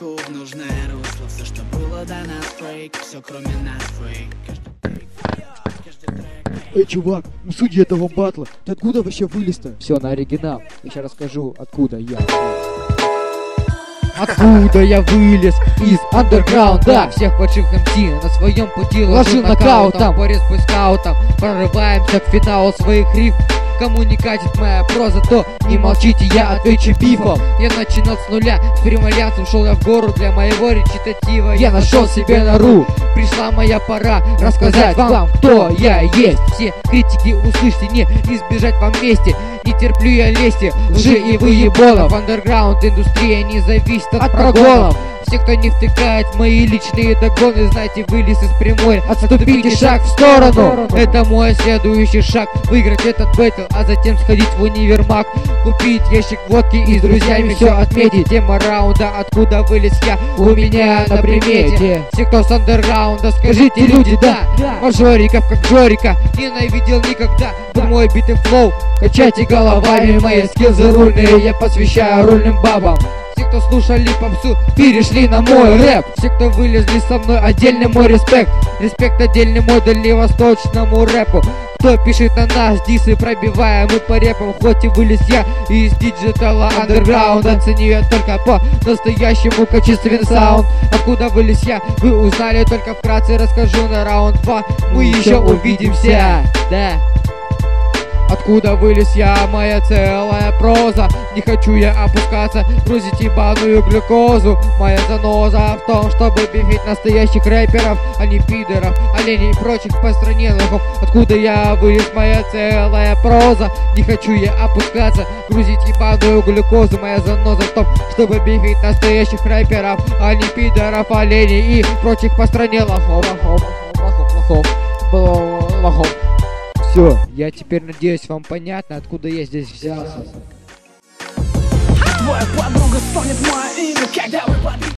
музыку в нужное русло. Все, что было до нас фейк, все кроме нас фейк. Каждый трек. Эй, чувак, ну судьи этого батла, ты откуда вообще вылез-то? Все на оригинал. Я сейчас расскажу, откуда я. Откуда я вылез? Из андерграунда. Всех падших МС на своем пути ложу нокаутом. По респу скаутам прорываемся к финалу своих риф. Кому не катит моя проза, то не молчите, я отвечу бифом. Я начинал с нуля, с прямолянцем шел я в гору. Для моего речитатива я нашел себе нору. Пришла моя пора рассказать вам, кто я есть. Все критики услышьте, не избежать вам вместе. Не терплю я лести, лжи и выебонов. Андерграунд индустрия не зависит от прогонов. Все, кто не втыкает в мои личные догоны, знайте, вылез из прямой, отступите шаг в сторону. Это мой следующий шаг, выиграть этот бэтл, а затем сходить в универмаг, купить ящик водки и с друзьями все отметить. Тема раунда, откуда вылез я, у меня на примете. Все, кто с андерграунда, скажите, люди, да. Мажориков, как Жорика, ненавидел никогда. Под мой бит и флоу, качайте головами, мои скиллзы рульные я посвящаю рульным бабам. Все, кто слушали попсу, перешли на мой рэп. Все, кто вылезли со мной, отдельный мой респект. Респект отдельный мой дальневосточному рэпу. Кто пишет на нас дисы, пробивая мы по рэпам. Хоть и вылез я из диджитала андерграунда, ценю я только по настоящему качественный саунд. Откуда вылез я, вы узнали, только вкратце расскажу на раунд 2. Мы еще увидимся, да. Откуда вылез я, моя целая проза. Не хочу я опускаться, грузить ебаную глюкозу. Моя заноза в том, чтобы бифить настоящих рэперов, а не пидоров, оленей и прочих посранелых. Откуда я вылез, моя целая проза. Не хочу я опускаться, грузить ебаную глюкозу. Моя заноза в том, чтобы бифить настоящих рэперов, а не пидоров, оленей и прочих посранелых. Все, я теперь надеюсь, вам понятно, откуда я здесь взялся. Твоя подруга стонет мое имя, когда вы